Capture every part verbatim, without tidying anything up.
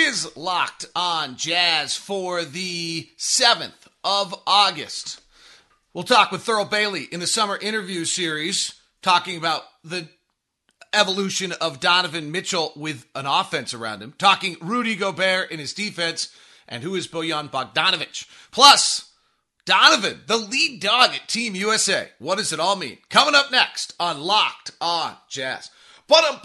is Locked On Jazz for the seventh of August. We'll talk with Thurl Bailey in the summer interview series, talking about the evolution of Donovan Mitchell with an offense around him, talking Rudy Gobert in his defense, and who is Bojan Bogdanovic. Plus, Donovan, the lead dog at Team U S A. What does it all mean? Coming up next on Locked On Jazz. Pow!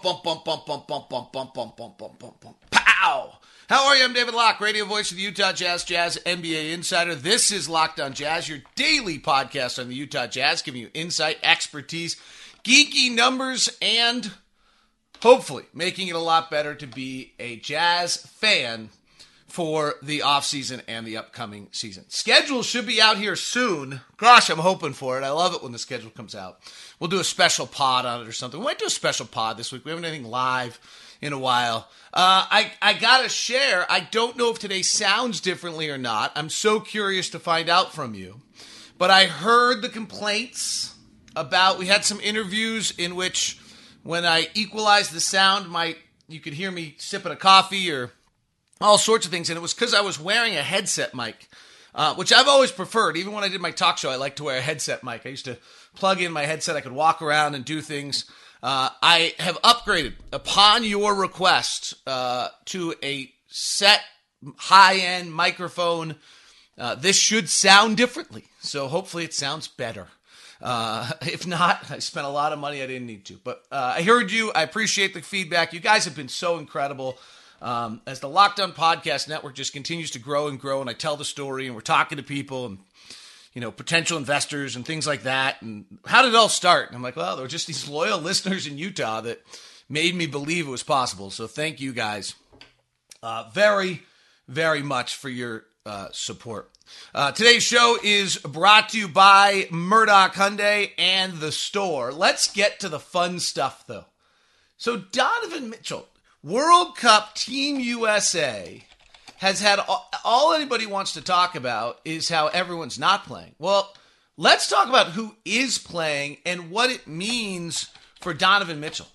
How are you? I'm David Locke, radio voice of the Utah Jazz, Jazz N B A Insider. This is Locked On Jazz, your daily podcast on the Utah Jazz, giving you insight, expertise, geeky numbers, and hopefully making it a lot better to be a Jazz fan for the offseason and the upcoming season. Schedule should be out here soon. Gosh, I'm hoping for it. I love it when the schedule comes out. We'll do a special pod on it or something. We might do a special pod this week. We haven't anything live in a while. Uh, I, I gotta share, I don't know if today sounds differently or not. I'm so curious to find out from you. But I heard the complaints about, we had some interviews in which when I equalized the sound, my you could hear me sipping a coffee or all sorts of things. And it was because I was wearing a headset mic, uh, which I've always preferred. Even when I did my talk show, I liked to wear a headset mic. I used to plug in my headset. I could walk around and do things. Uh, I have upgraded, upon your request, uh, to a set high-end microphone. Uh, this should sound differently, so hopefully it sounds better. Uh, if not, I spent a lot of money I didn't need to. But uh, I heard you. I appreciate the feedback. You guys have been so incredible. Um, as the Locked On Podcast Network just continues to grow and grow, and I tell the story, and we're talking to people, and you know, potential investors and things like that. And how did it all start? And I'm like, well, there were just these loyal listeners in Utah that made me believe it was possible. So thank you guys uh, very, very much for your uh, support. Uh, today's show is brought to you by Murdoch Hyundai and The Store. Let's get to the fun stuff, though. So Donovan Mitchell, World Cup Team U S A, has had all, all anybody wants to talk about is how everyone's not playing. Well, let's talk about who is playing and what it means for Donovan Mitchell.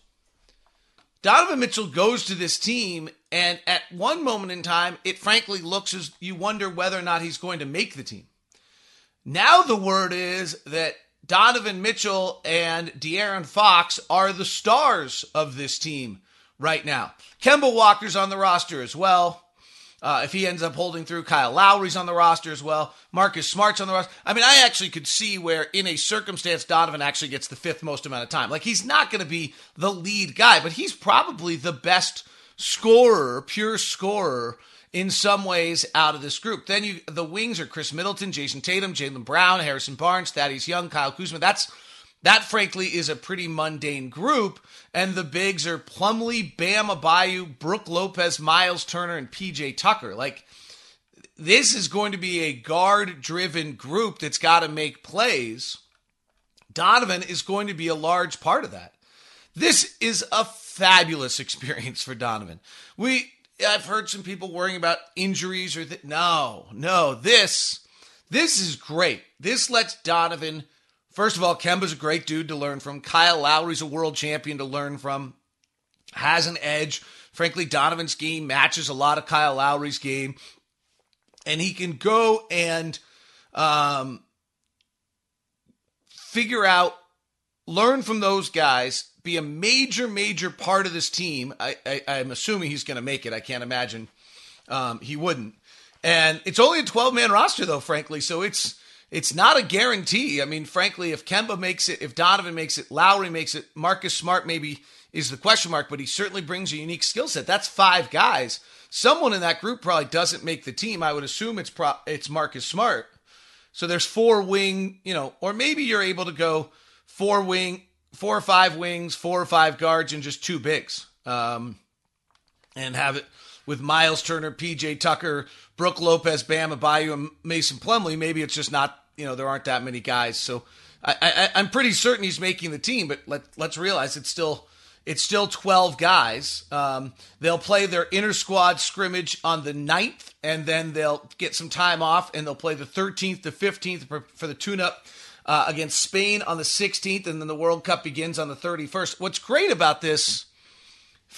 Donovan Mitchell goes to this team, and at one moment in time, it frankly looks as you wonder whether or not he's going to make the team. Now the word is that Donovan Mitchell and De'Aaron Fox are the stars of this team right now. Kemba Walker's on the roster as well. Uh, if he ends up holding through, Kyle Lowry's on the roster as well. Marcus Smart's on the roster. I mean, I actually could see where in a circumstance Donovan actually gets the fifth most amount of time. Like, he's not going to be the lead guy, but he's probably the best scorer, pure scorer in some ways out of this group. Then you, the wings are Chris Middleton, Jason Tatum, Jaylen Brown, Harrison Barnes, Thaddeus Young, Kyle Kuzma. That's That, frankly, is a pretty mundane group. And the bigs are Plumlee, Bam Adebayo, Brook Lopez, Miles Turner, and P J Tucker. Like, this is going to be a guard-driven group that's got to make plays. Donovan is going to be a large part of that. This is a fabulous experience for Donovan. We, I've heard some people worrying about injuries or th- no, no. This, this is great. This lets Donovan. First of all, Kemba's a great dude to learn from. Kyle Lowry's a world champion to learn from. Has an edge. Frankly, Donovan's game matches a lot of Kyle Lowry's game. And he can go and um, figure out, learn from those guys, be a major, major part of this team. I, I, I'm assuming he's going to make it. I can't imagine um, he wouldn't. And it's only a twelve-man roster, though, frankly, so it's It's not a guarantee. I mean, frankly, if Kemba makes it, if Donovan makes it, Lowry makes it, Marcus Smart maybe is the question mark, but he certainly brings a unique skill set. That's five guys. Someone in that group probably doesn't make the team. I would assume it's pro- it's Marcus Smart. So there's four wing, you know, or maybe you're able to go four wing, four or five wings, four or five guards, and just two bigs, um, and have it with Miles Turner, P J Tucker, Brook Lopez, Bam Adebayo, and Mason Plumlee. Maybe it's just not, you know, there aren't that many guys. So I, I, I'm pretty certain he's making the team, but let, let's realize it's still it's still twelve guys. Um, they'll play their inter-squad scrimmage on the ninth, and then they'll get some time off, and they'll play the thirteenth to fifteenth for, for the tune-up uh, against Spain on the sixteenth, and then the World Cup begins on the thirty-first. What's great about this for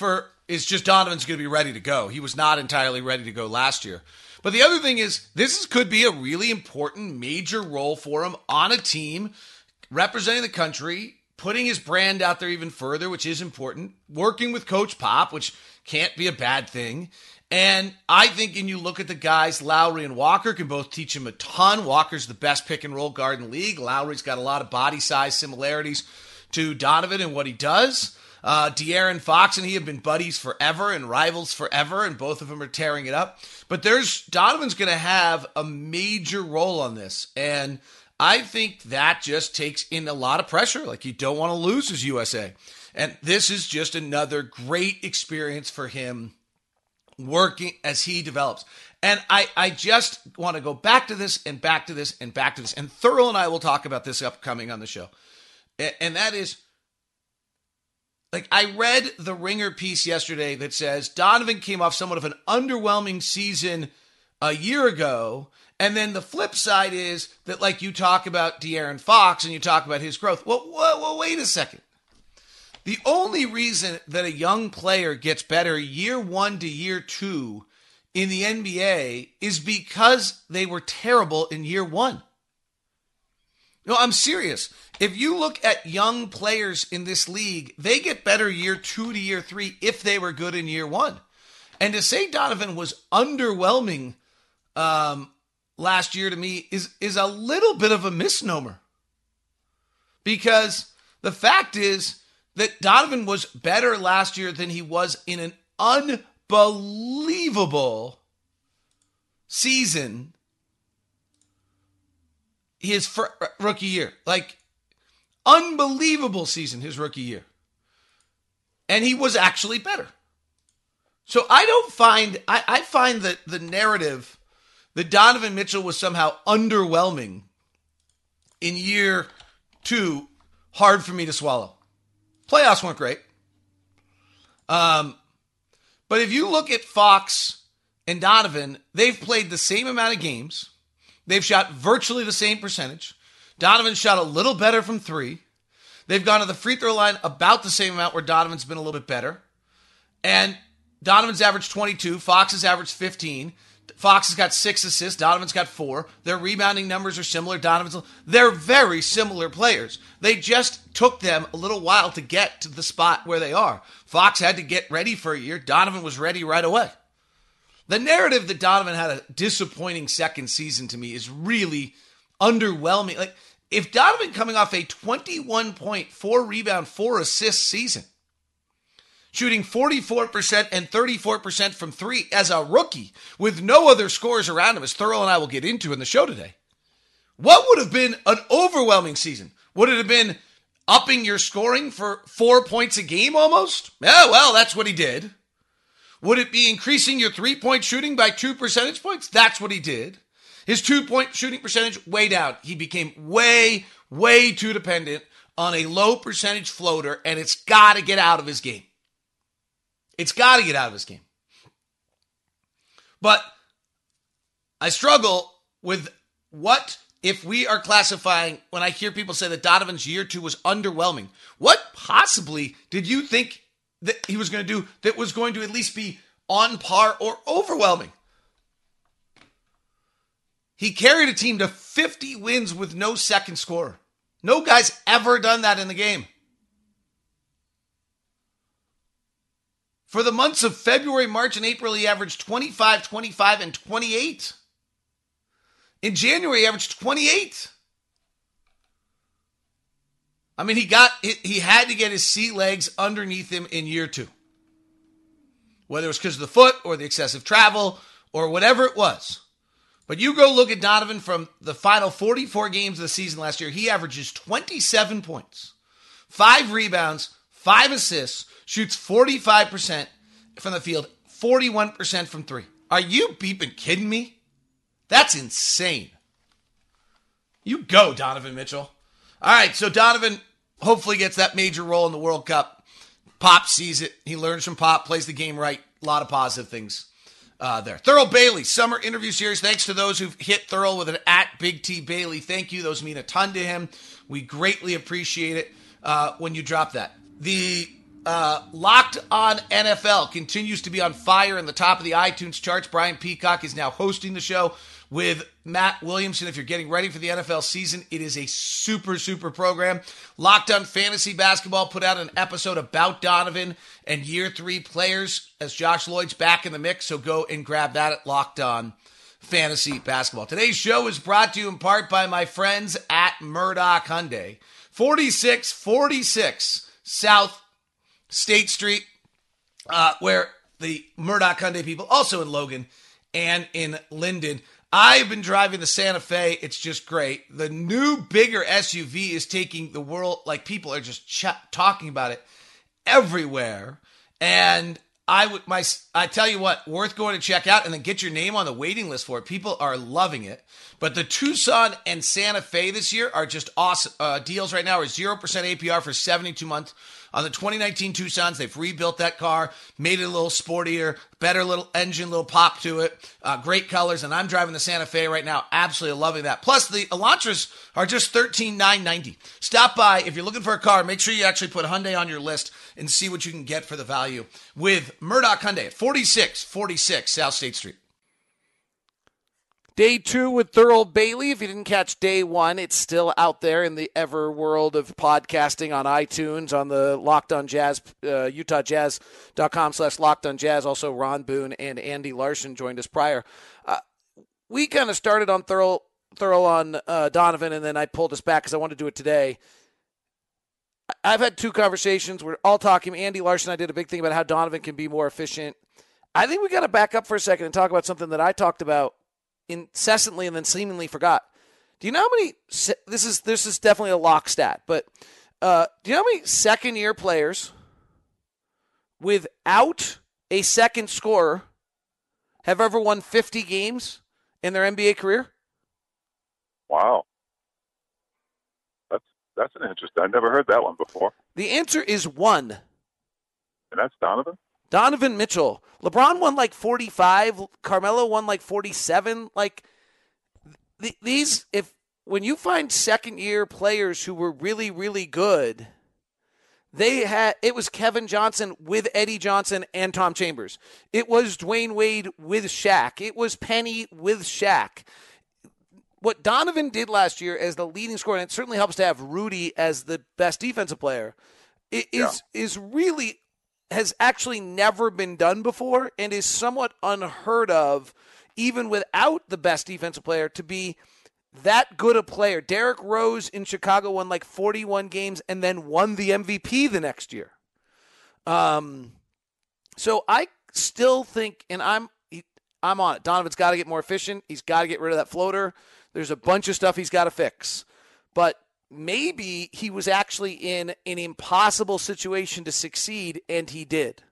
It's just Donovan's going to be ready to go. He was not entirely ready to go last year. But the other thing is, this is, could be a really important major role for him on a team representing the country, putting his brand out there even further, which is important, working with Coach Pop, which can't be a bad thing. And I think, and you look at the guys, Lowry and Walker can both teach him a ton. Walker's the best pick and roll guard in the league. Lowry's got a lot of body size similarities to Donovan and what he does. Uh, De'Aaron Fox and he have been buddies forever and rivals forever, and both of them are tearing it up. But there's Donovan's going to have a major role on this, and I think that just takes in a lot of pressure. Like, you don't want to lose as U S A. And this is just another great experience for him working as he develops. And I, I just want to go back to this and back to this and back to this. And Thurl and I will talk about this upcoming on the show. And that is, like, I read the Ringer piece yesterday that says Donovan came off somewhat of an underwhelming season a year ago. And then the flip side is that, like, you talk about De'Aaron Fox and you talk about his growth. Well, well, well, wait a second. The only reason that a young player gets better year one to year two in the N B A is because they were terrible in year one. No, I'm serious. If you look at young players in this league, they get better year two to year three if they were good in year one. And to say Donovan was underwhelming um, last year to me is, is a little bit of a misnomer. Because the fact is that Donovan was better last year than he was in an unbelievable season his fr- rookie year. Like, unbelievable season his rookie year. And he was actually better. So I don't find, I, I find that the narrative that Donovan Mitchell was somehow underwhelming in year two hard for me to swallow. Playoffs weren't great. Um, but if you look at Fox and Donovan, they've played the same amount of games. They've shot virtually the same percentage. Donovan shot a little better from three. They've gone to the free throw line about the same amount where Donovan's been a little bit better. And Donovan's averaged twenty-two. Fox has averaged fifteen. Fox has got six assists. Donovan's got four. Their rebounding numbers are similar. Donovan's, they're very similar players. They just took them a little while to get to the spot where they are. Fox had to get ready for a year. Donovan was ready right away. The narrative that Donovan had a disappointing second season to me is really underwhelming. Like, if Donovan coming off a twenty-one point, four rebound, four assist season, shooting forty-four percent and thirty-four percent from three as a rookie with no other scores around him, as Thurl and I will get into in the show today, what would have been an overwhelming season? Would it have been upping your scoring for four points a game almost? Yeah, well, that's what he did. Would it be increasing your three-point shooting by two percentage points? That's what he did. His two-point shooting percentage, way down. He became way, way too dependent on a low percentage floater, and it's got to get out of his game. It's got to get out of his game. But I struggle with what if we are classifying, when I hear people say that Donovan's year two was underwhelming, what possibly did you think that he was going to do that was going to at least be on par or overwhelming? He carried a team to fifty wins with no second scorer. No guy's ever done that in the game. For the months of February, March, and April, he averaged twenty-five, twenty-five, and twenty-eight. In January, he averaged twenty-eight. I mean, he got he had to get his sea legs underneath him in year two. Whether it was because of the foot or the excessive travel or whatever it was. But you go look at Donovan from the final forty-four games of the season last year. He averages twenty-seven points, five rebounds, five assists, shoots forty-five percent from the field, forty-one percent from three. Are you beeping kidding me? That's insane. You go, Donovan Mitchell. All right, so Donovan hopefully gets that major role in the World Cup. Pop sees it. He learns from Pop, plays the game right. A lot of positive things uh, there. Thurl Bailey, summer interview series. Thanks to those who've hit Thurl with an at Big T Bailey. Thank you. Those mean a ton to him. We greatly appreciate it uh, when you drop that. The Uh, Locked on N F L continues to be on fire in the top of the iTunes charts. Brian Peacock is now hosting the show with Matt Williamson. If you're getting ready for the N F L season, it is a super, super program. Locked on Fantasy Basketball put out an episode about Donovan and year three players as Josh Lloyd's back in the mix, so go and grab that at Locked On Fantasy Basketball. Today's show is brought to you in part by my friends at Murdoch Hyundai. forty-six forty-six South State Street, uh, where the Murdoch Hyundai people, also in Logan and in Linden. I've been driving the Santa Fe. It's just great. The new, bigger S U V is taking the world, like people are just ch- talking about it everywhere. And I would, my, I tell you what, worth going to check out and then get your name on the waiting list for it. People are loving it. But the Tucson and Santa Fe this year are just awesome. Uh, deals right now are zero percent A P R for seventy-two months. On the twenty nineteen Tucsons, they've rebuilt that car, made it a little sportier, better little engine, little pop to it, uh, great colors, and I'm driving the Santa Fe right now, absolutely loving that. Plus, the Elantras are just thirteen thousand nine hundred ninety dollars. Stop by. If you're looking for a car, make sure you actually put Hyundai on your list and see what you can get for the value with Murdoch Hyundai at forty-six forty-six South State Street. Day two with Thurl Bailey. If you didn't catch day one, it's still out there in the ever world of podcasting on iTunes, on the Locked On Jazz, uh, UtahJazz.com slash Locked On Jazz. Also, Ron Boone and Andy Larson joined us prior. Uh, we kind of started on Thurl, Thurl on uh, Donovan, and then I pulled us back because I wanted to do it today. I've had two conversations. We're all talking. Andy Larson and I did a big thing about how Donovan can be more efficient. I think we got to back up for a second and talk about something that I talked about incessantly and then seemingly forgot. Do you know how many, this is this is definitely a lock stat, but uh, do you know how many second year players without a second scorer have ever won fifty games in their N B A career? Wow. That's that's an interesting, I've never heard that one before. The answer is one. And that's Donovan? Donovan Mitchell. LeBron won like forty-five. Carmelo won like forty-seven. Like th- these, if when you find second year players who were really, really good, they had, it was Kevin Johnson with Eddie Johnson and Tom Chambers. It was Dwayne Wade with Shaq. It was Penny with Shaq. What Donovan did last year as the leading scorer, and it certainly helps to have Rudy as the best defensive player, is yeah. is really has actually never been done before and is somewhat unheard of, even without the best defensive player, to be that good a player. Derrick Rose in Chicago won like forty-one games and then won the M V P the next year. Um, so I still think, and I'm I'm on it, Donovan's got to get more efficient. He's got to get rid of that floater. There's a bunch of stuff he's got to fix. But maybe he was actually in an impossible situation to succeed, and he did.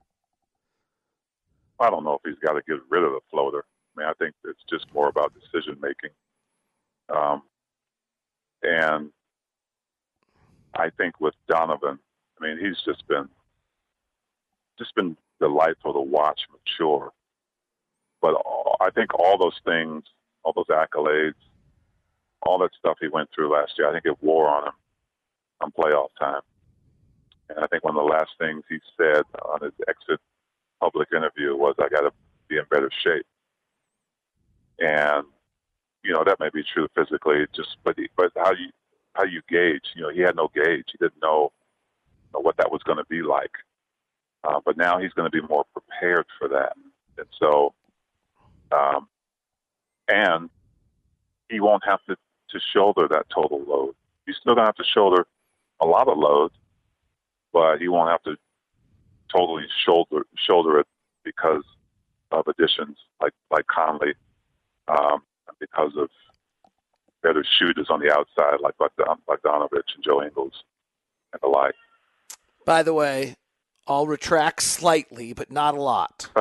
I don't know if he's got to get rid of the floater. I mean, I think it's just more about decision-making. Um, and I think with Donovan, I mean, he's just been just been delightful to watch mature. But all, I think all those things, all those accolades, all that stuff he went through last year, I think it wore on him on playoff time. And I think one of the last things he said on his exit public interview was, I got to be in better shape. And, you know, that may be true physically, just, but, he, but how you, how you gauge, you know, he had no gauge. He didn't know, know what that was going to be like. Uh, but now he's going to be more prepared for that. And so, um, and he won't have to, to shoulder that total load. He's still going to have to shoulder a lot of load, but he won't have to totally shoulder shoulder it because of additions like like Conley, um, because of better shooters on the outside like like Bogdanovich and Joe Ingles and the like. By the way, I'll retract slightly, but not a lot.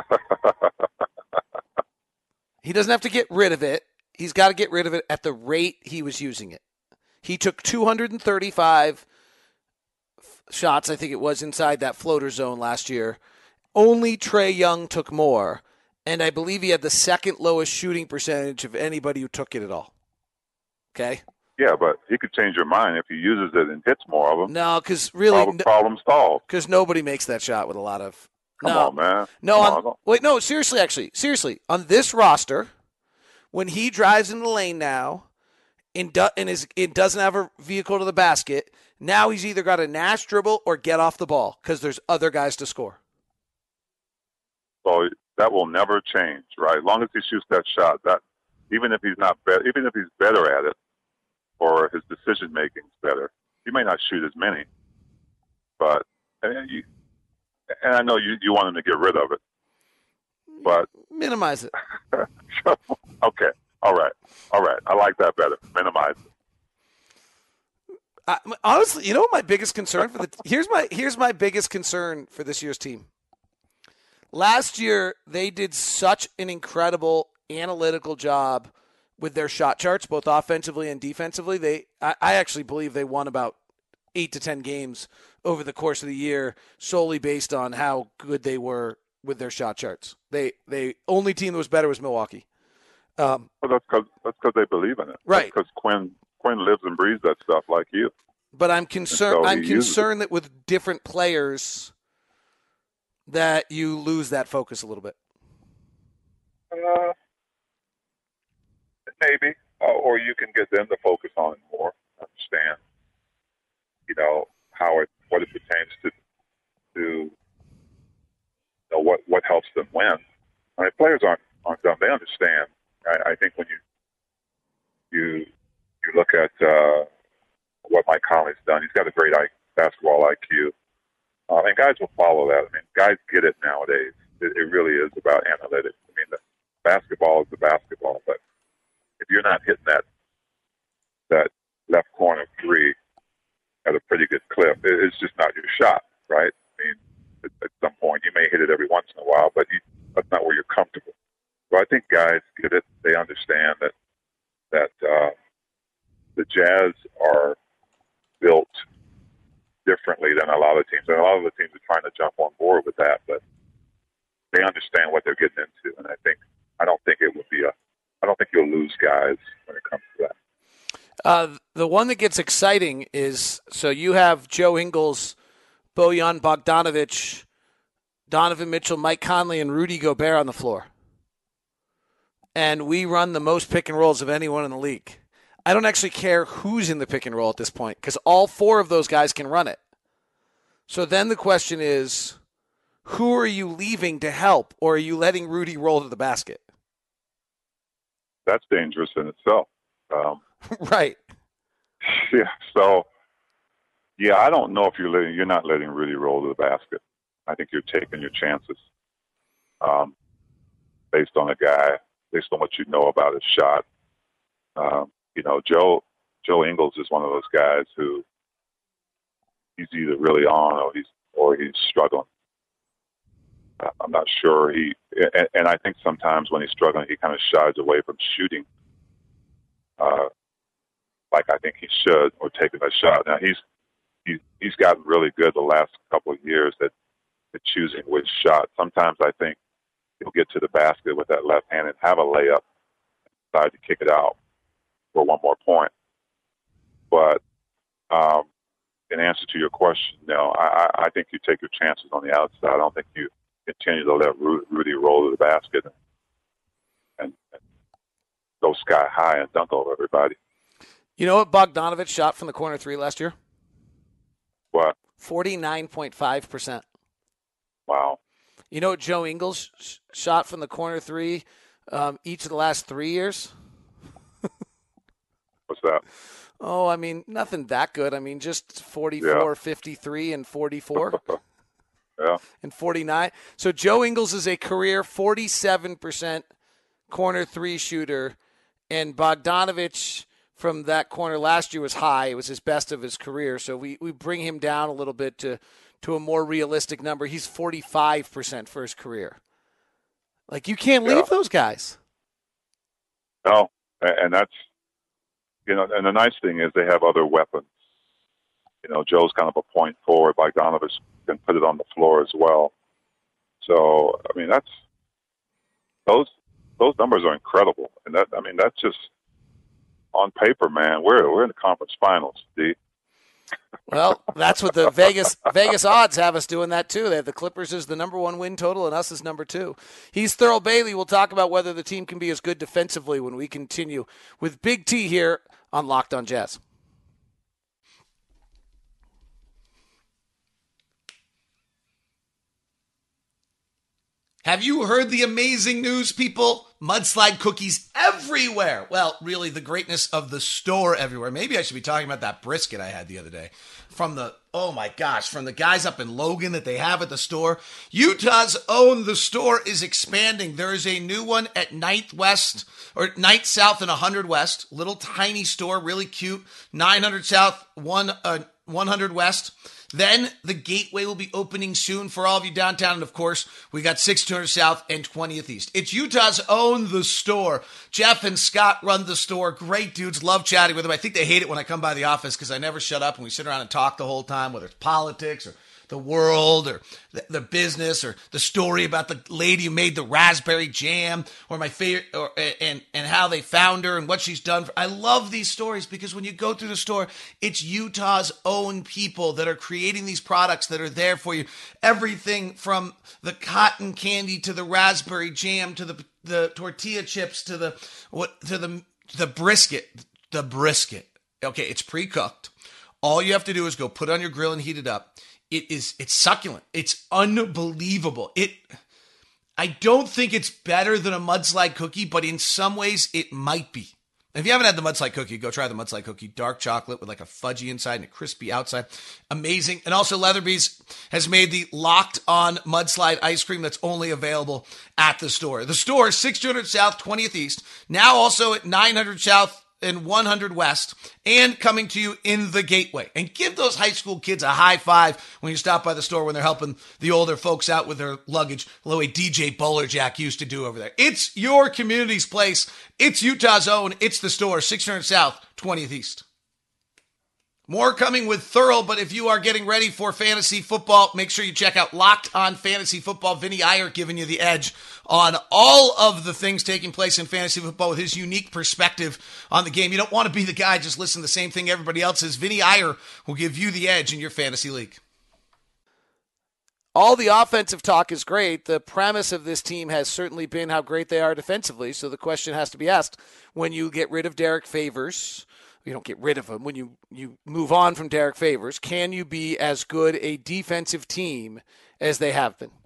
He doesn't have to get rid of it. He's got to get rid of it at the rate he was using it. He took two hundred thirty-five f- shots, I think it was, inside that floater zone last year. Only Trae Young took more, and I believe he had the second lowest shooting percentage of anybody who took it at all. Okay? Yeah, but he could change your mind if he uses it and hits more of them. No, because really, problem, problem solved. Because nobody makes that shot with a lot of. Come no, on, man. No, Come on, on. wait, no, seriously, actually, seriously, on this roster, when he drives in the lane now, and, do, and is it doesn't have a vehicle to the basket, now he's either got to Nash dribble or get off the ball because there's other guys to score. So that will never change, right? As long as he shoots that shot, that even if he's not better, even if he's better at it, or his decision making is better, he may not shoot as many. But and, you, and I know you, you want him to get rid of it, but minimize it. Okay, all right, all right. I like that better. Minimize it. I, honestly, you know what my biggest concern for the here's my here's my biggest concern for this year's team. Last year, they did such an incredible analytical job with their shot charts, both offensively and defensively. They, I, I actually believe they won about eight to ten games over the course of the year, solely based on how good they were with their shot charts. They, they only team that was better was Milwaukee. Um, well, that's because that's because they believe in it, right? Because Quinn Quinn lives and breathes that stuff like you. But I'm concerned. So I'm concerned that with different players, that you lose that focus a little bit. Uh, maybe, uh, or you can get them to focus on it more. Understand, you know, how it what it pertains to to you know, what what helps them win. I mean, players aren't aren't dumb; they understand. I, I think when you you you look at uh, what Mike Conley's done, he's got a great I, basketball I Q. Uh, and guys will follow that. I mean, guys get it nowadays. It, it really is about analytics. I mean, the basketball is the basketball, but if you're not hitting that that left corner three at a pretty good clip, it, it's just not your shot, right? I mean, at, at some point you may hit it every once in a while, but you, that's not where you're comfortable. So I think guys get it. They understand that that uh, the Jazz are built differently than a lot of teams. And a lot of the teams are trying to jump on board with that, but they understand what they're getting into. And I think, I don't think it would be a, I don't think you'll lose guys when it comes to that. Uh, the one that gets exciting is, so you have Joe Ingles, Bojan Bogdanovic, Donovan Mitchell, Mike Conley, and Rudy Gobert on the floor. And we run the most pick and rolls of anyone in the league. I don't actually care who's in the pick and roll at this point because all four of those guys can run it. So then the question is, who are you leaving to help, or are you letting Rudy roll to the basket? That's dangerous in itself. Um, right. Yeah. So, yeah, I don't know if you're letting, you're not letting Rudy roll to the basket. I think you're taking your chances um, based on a guy, based on what you know about his shot. Um, You know, Joe Joe Ingles is one of those guys who he's either really on or he's or he's struggling. Uh, I'm not sure he, and, and I think sometimes when he's struggling, he kind of shies away from shooting, uh, like I think he should, or taking a shot. Now he's he's he's gotten really good the last couple of years at, at choosing which shot. Sometimes I think he'll get to the basket with that left hand and have a layup, and decide to kick it out for one more point. But um, in answer to your question, no, I, I think you take your chances on the outside. I don't think you continue to let Rudy roll to the basket and, and, and go sky high and dunk over everybody. You know what Bogdanovic shot from the corner three last year? What? forty-nine point five percent. Wow. You know what Joe Ingles sh- shot from the corner three um, each of the last three years? What's that? Oh, I mean, nothing that good. I mean, just forty-four, yeah. fifty-three, and forty-four. yeah. And forty-nine. So Joe Ingles is a career forty-seven percent corner three shooter, and Bogdanovic from that corner last year was high. It was his best of his career. So we, we bring him down a little bit to, to a more realistic number. He's forty-five percent for his career. Like, you can't leave yeah. those guys. No, and that's, you know, and the nice thing is they have other weapons. You know, Joe's kind of a point forward. Bogdanovic can put it on the floor as well. So, I mean, that's those those numbers are incredible, and that I mean, that's just on paper, man, we're we're in the conference finals, D. Well, that's what the Vegas Vegas odds have us doing that too. They have the Clippers as the number one win total and us as number two. He's Thurl Bailey. We'll talk about whether the team can be as good defensively when we continue with Big T here on Locked on Jazz. Have you heard the amazing news, people? Mudslide cookies everywhere. Well, really, the greatness of the store everywhere. Maybe I should be talking about that brisket I had the other day from the, oh my gosh, from the guys up in Logan that they have at the store. Utah's own The Store is expanding. There is a new one at ninth West, or ninth South and one hundred West. Little tiny store, really cute. nine hundred South, one, uh, one hundred West. Then the Gateway will be opening soon for all of you downtown. And, of course, we got six two hundred South and twentieth East. It's Utah's own The Store. Jeff and Scott run the store. Great dudes. Love chatting with them. I think they hate it when I come by the office because I never shut up and we sit around and talk the whole time, whether it's politics or the world or the, the business or the story about the lady who made the raspberry jam or my favorite or and and how they found her and what she's done. For, I love these stories because when you go through the store, it's Utah's own people that are creating these products that are there for you. Everything from the cotton candy to the raspberry jam to the the tortilla chips to the what to the the brisket, the brisket. Okay, it's pre-cooked. All you have to do is go put it on your grill and heat it up. It is, it's succulent. It's unbelievable. It, I don't think it's better than a mudslide cookie, but in some ways it might be. If you haven't had the mudslide cookie, go try the mudslide cookie. Dark chocolate with like a fudgy inside and a crispy outside. Amazing. And also Leatherby's has made the Locked On mudslide ice cream that's only available at the store. The store is six two hundred South, twentieth East. Now also at nine hundred South and one hundred West, and coming to you in the Gateway. And give those high school kids a high five when you stop by the store when they're helping the older folks out with their luggage, the way D J Bowlerjack used to do over there. It's your community's place. It's Utah's own. It's the store, six hundred South, twentieth East. More coming with Thurl, but if you are getting ready for fantasy football, make sure you check out Locked On Fantasy Football. Vinny Iyer giving you the edge on all of the things taking place in fantasy football with his unique perspective on the game. You don't want to be the guy just listen to the same thing everybody else says. Vinny Iyer will give you the edge in your fantasy league. All the offensive talk is great. The premise of this team has certainly been how great they are defensively. So the question has to be asked, when you get rid of Derek Favors, you don't get rid of him, when you, you move on from Derek Favors, can you be as good a defensive team as they have been?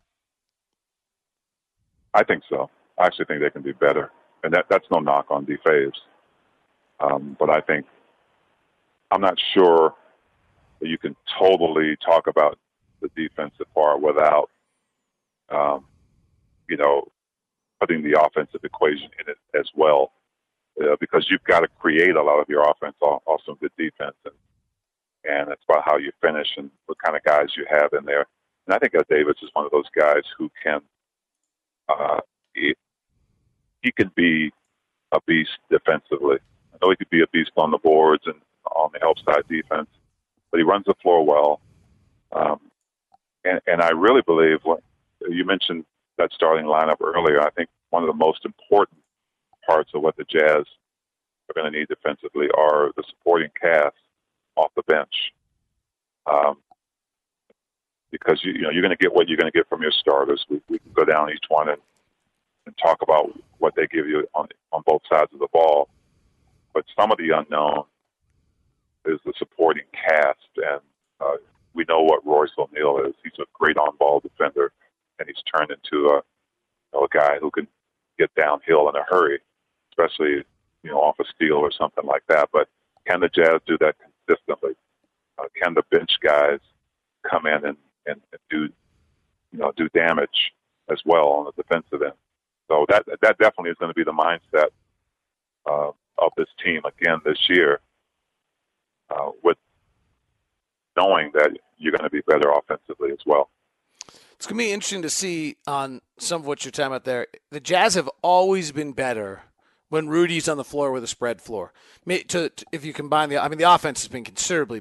I think so. I actually think they can be better. And that, that's no knock on D. Faves. Um, but I think, I'm not sure that you can totally talk about the defensive part without, um, you know, putting the offensive equation in it as well. Uh, because you've got to create a lot of your offense, also good defense, and and it's about how you finish and what kind of guys you have in there. And I think that Davis is one of those guys who can, uh, he, he can be a beast defensively. I know he could be a beast on the boards and on the help side defense, but he runs the floor well. Um, and, and I really believe, what you mentioned that starting lineup earlier, I think one of the most important parts of what the Jazz are going to need defensively are the supporting cast off the bench. Um, because you, you know you're going to get what you're going to get from your starters. We, we can go down each one and, and talk about what they give you on on both sides of the ball. But some of the unknown is the supporting cast, and uh, we know what Royce O'Neal is. He's a great on-ball defender, and he's turned into a, you know, a guy who can get downhill in a hurry, especially, you know, off a steal or something like that. But can the Jazz do that consistently? Uh, can the bench guys come in and, and, and do, you know, do damage as well on the defensive end? So that that definitely is going to be the mindset uh, of this team again this year, uh, with knowing that you're going to be better offensively as well. It's going to be interesting to see on some of what you're talking about there. The Jazz have always been better when Rudy's on the floor with a spread floor. To, to, if you combine the, I mean, the offense has been considerably better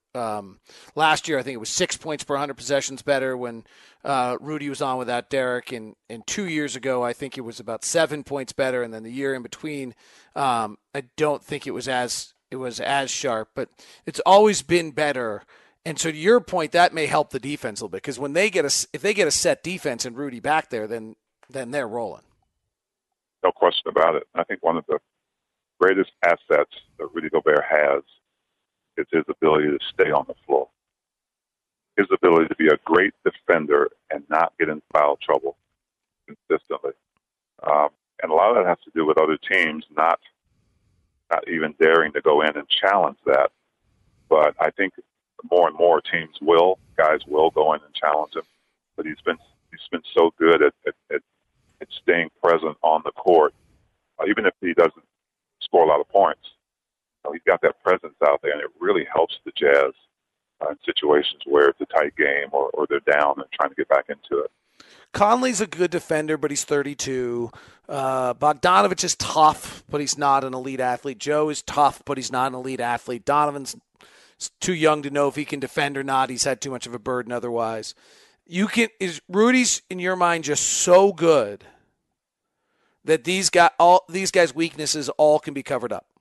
Um, last year, I think it was six points per one hundred possessions better when uh, Rudy was on without Derek. And, and two years ago, I think it was about seven points better. And then the year in between, um, I don't think it was as it was as sharp. But it's always been better. And so to your point, that may help the defense a little bit because when they get a if they get a set defense and Rudy back there, then then they're rolling. No question about it. I think one of the greatest assets that Rudy Gobert has is his ability to stay on the floor. His ability to be a great defender and not get in foul trouble consistently. Um, and a lot of that has to do with other teams not not even daring to go in and challenge that. But I think more and more teams will, guys will go in and challenge him. But he's been he's been so good at, at, at, at staying present on the court, uh, even if he doesn't score a lot of points. You know, he's got that presence out there, and it really helps the Jazz uh, in situations where it's a tight game or, or they're down and trying to get back into it. Conley's a good defender, but he's thirty-two. Uh, Bogdanovich is tough, but he's not an elite athlete. Joe is tough, but he's not an elite athlete. Donovan's too young to know if he can defend or not. He's had too much of a burden otherwise. You can is Rudy's in your mind just so good that these guys all these guys' weaknesses all can be covered up?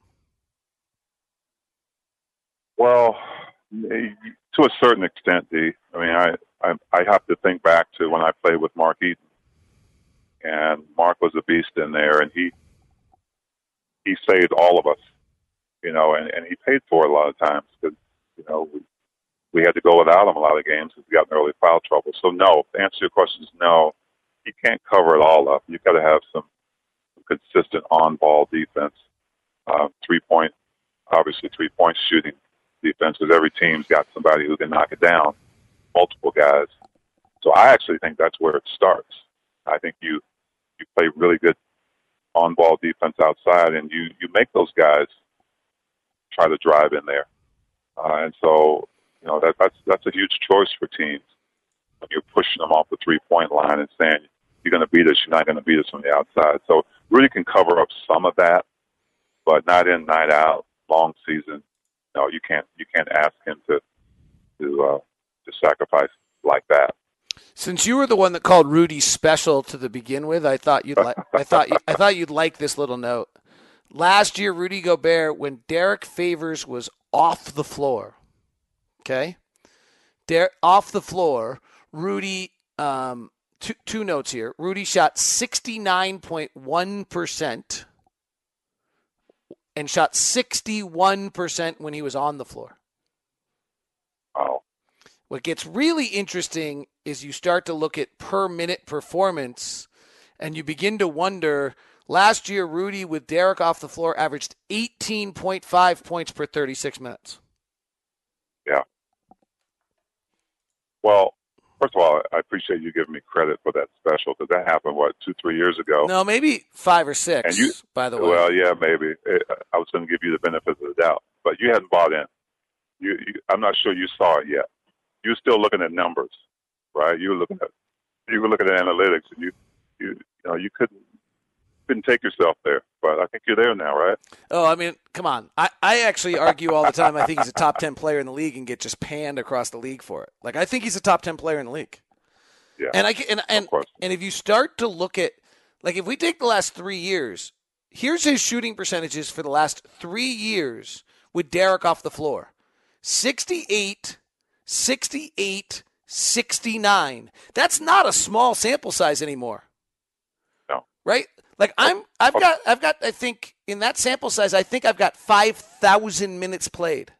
Well, to a certain extent, D. I mean, I, I I have to think back to when I played with Mark Eaton, and Mark was a beast in there, and he he saved all of us, you know, and, and he paid for it a lot of times because, you know, we, we had to go without him a lot of games because we got in early foul trouble. So, no, the answer to your question is no. You can't cover it all up. You've got to have some consistent on-ball defense, uh, three-point, obviously three-point shooting defense, because every team's got somebody who can knock it down, multiple guys. So I actually think that's where it starts. I think you you play really good on-ball defense outside, and you, you make those guys try to drive in there. Uh, and so, you know, that, that's that's a huge choice for teams when you're pushing them off the three-point line and saying, you're going to beat us, you're not going to beat us from the outside. So really can cover up some of that, but night in, night out, long season, no, you can't you can't ask him to to uh, to sacrifice like that. Since you were the one that called Rudy special to the begin with, I thought you'd like I thought you, I thought you'd like this little note. Last year, Rudy Gobert, when Derek Favors was off the floor, okay, Der- off the floor, Rudy. Um, two, two notes here. Rudy shot sixty-nine point one percent. And shot sixty-one percent when he was on the floor. Oh. What gets really interesting is you start to look at per minute performance, and you begin to wonder, last year Rudy with Derek off the floor averaged eighteen point five points per thirty-six minutes. Yeah. Well, first of all, I appreciate you giving me credit for that special, because that happened, what, two, three years ago? No, maybe five or six, and you, by the way. Well, yeah, maybe. I was going to give you the benefit of the doubt, but you hadn't bought in. You, you, I'm not sure you saw it yet. You were still looking at numbers, right? You were looking at you were looking at analytics, and you you you know you couldn't couldn't take yourself there. But I think you're there now, right? Oh, I mean, come on. I, I actually argue all the time. I think he's a top ten player in the league and get just panned across the league for it. Like, I think he's a top ten player in the league. Yeah. And I and and, and if you start to look at, like, if we take the last three years, here's his shooting percentages for the last three years with Derek off the floor: sixty-eight, sixty-eight, sixty-nine. That's not a small sample size anymore. No. Right? Like, I'm, I've got, I've got, I think in that sample size, I think I've got five thousand minutes played.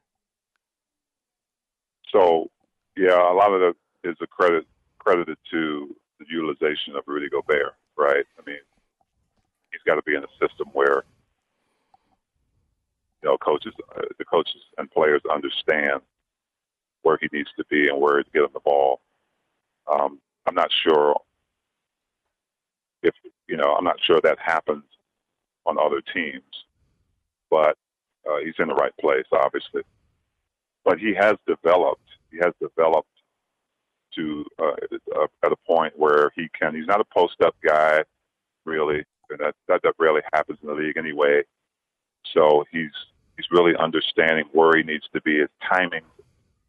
So, yeah, a lot of it is a credit credited to the utilization of Rudy Gobert, right? I mean, he's got to be in a system where, you know, coaches, uh, the coaches and players understand where he needs to be and where to get him the ball. Um, I'm not sure if, you know, I'm not sure that happens on other teams, but uh, he's in the right place, obviously. But he has developed, he has developed to uh, at a point where he can, he's not a post-up guy, really, and that, that, that rarely happens in the league anyway. So he's, he's really understanding where he needs to be. His timing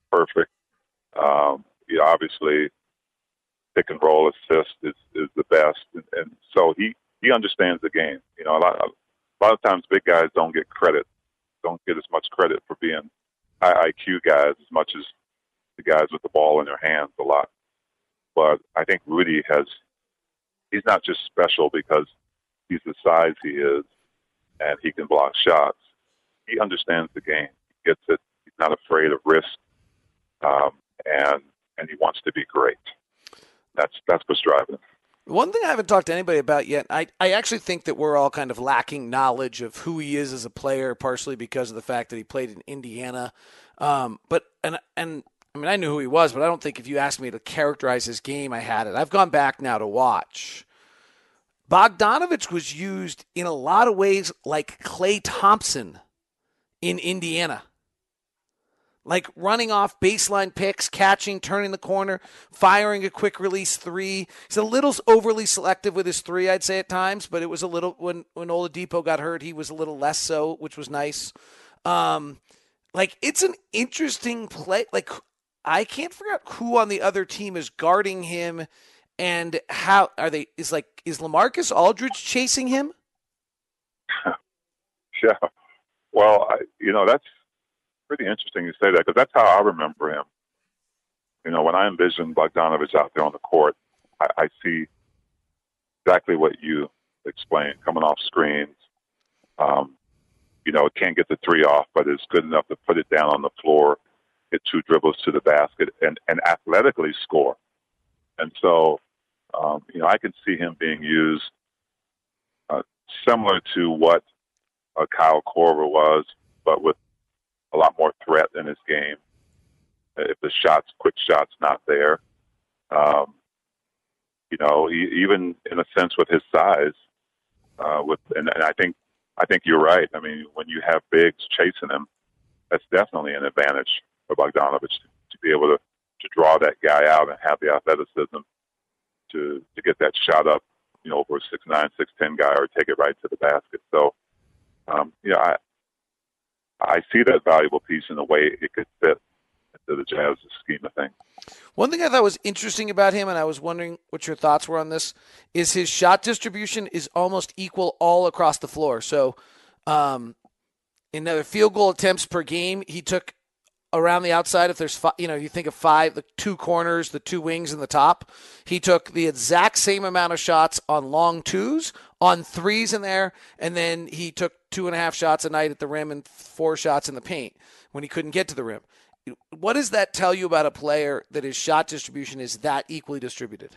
perfect. Um, you know, obviously, pick and roll assist is, is the best, and, and so he, he understands the game. You know, a lot a lot of times big guys don't get credit, don't get as much credit for being high I Q guys as much as the guys with the ball in their hands a lot. But I think Rudy has, he's not just special because he's the size he is and he can block shots. He understands the game. He gets it. He's not afraid of risk, um, and and he wants to be great. That's that's what's driving him. One thing I haven't talked to anybody about yet, I, I actually think that we're all kind of lacking knowledge of who he is as a player, partially because of the fact that he played in Indiana. Um, but and and I mean, I knew who he was, but I don't think if you asked me to characterize his game, I had it. I've gone back now to watch. Bogdanovich was used in a lot of ways like Klay Thompson in Indiana. Like running off baseline picks, catching, turning the corner, firing a quick release three. He's a little overly selective with his three, I'd say at times, but it was a little, when, when Oladipo got hurt, he was a little less so, which was nice. Um, like, it's an interesting play. Like, I can't figure out who on the other team is guarding him and how are they, is like, is LaMarcus Aldridge chasing him? Yeah. Well, I, you know, that's pretty interesting you say that because that's how I remember him. You know, when I envision Bogdanovich out there on the court, I, I see exactly what you explained, coming off screens. Um, you know, can't get the three off, but is good enough to put it down on the floor, get two dribbles to the basket, and, and athletically score. And so, um, you know, I can see him being used uh, similar to what uh, Kyle Korver was, but with a lot more threat in his game. If the shots, quick shots, not there, um, you know, he, even in a sense with his size, uh, with and, and I think I think you're right. I mean, when you have bigs chasing him, that's definitely an advantage for Bogdanovich to, to be able to, to draw that guy out and have the athleticism to to get that shot up, you know, over a six nine, six ten guy or take it right to the basket. So, um, yeah, I. I see that valuable piece in the way it could fit into the Jazz's scheme of things. One thing I thought was interesting about him, and I was wondering what your thoughts were on this, is his shot distribution is almost equal all across the floor. So um, in the field goal attempts per game, he took around the outside. If there's, five, you know, you think of five, the two corners, the two wings, and the top. He took the exact same amount of shots on long twos, on threes in there, and then he took two and a half shots a night at the rim and four shots in the paint when he couldn't get to the rim. What does that tell you about a player that his shot distribution is that equally distributed?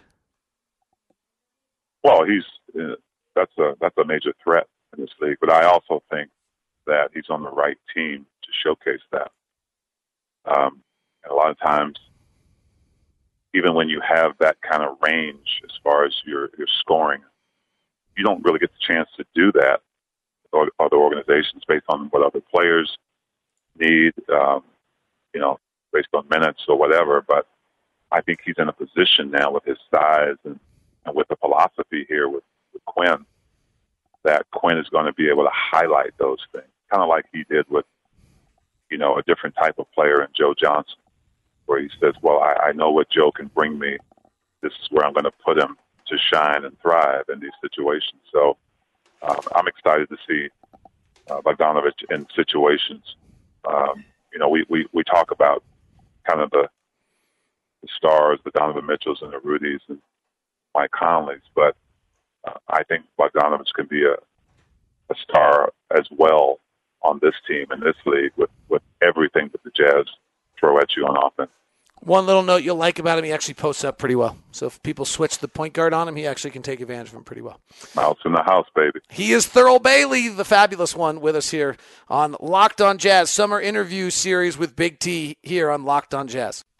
Well, he's uh, that's a that's a major threat in this league, but I also think that he's on the right team to showcase that. Um, and a lot of times, even when you have that kind of range as far as your, your scoring, you don't really get the chance to do that with other organizations based on what other players need, um, you know, based on minutes or whatever. But I think he's in a position now with his size and, and with the philosophy here with, with Quinn that Quinn is going to be able to highlight those things, kind of like he did with, you know, a different type of player in Joe Johnson, where he says, well, I, I know what Joe can bring me. This is where I'm going to put him to shine and thrive in these situations. So um, I'm excited to see uh, Bogdanovich in situations. Um, you know, we, we, we talk about kind of the, the stars, the Donovan Mitchells and the Rudys and Mike Conleys, but uh, I think Bogdanovich can be a, a star as well on this team in this league with, with everything that the Jazz throw at you on offense. One little note you'll like about him, he actually posts up pretty well. So if people switch the point guard on him, he actually can take advantage of him pretty well. Mouse in the house, baby. He is Thurl Bailey, the fabulous one, with us here on Locked on Jazz, summer interview series with Big T here on Locked on Jazz.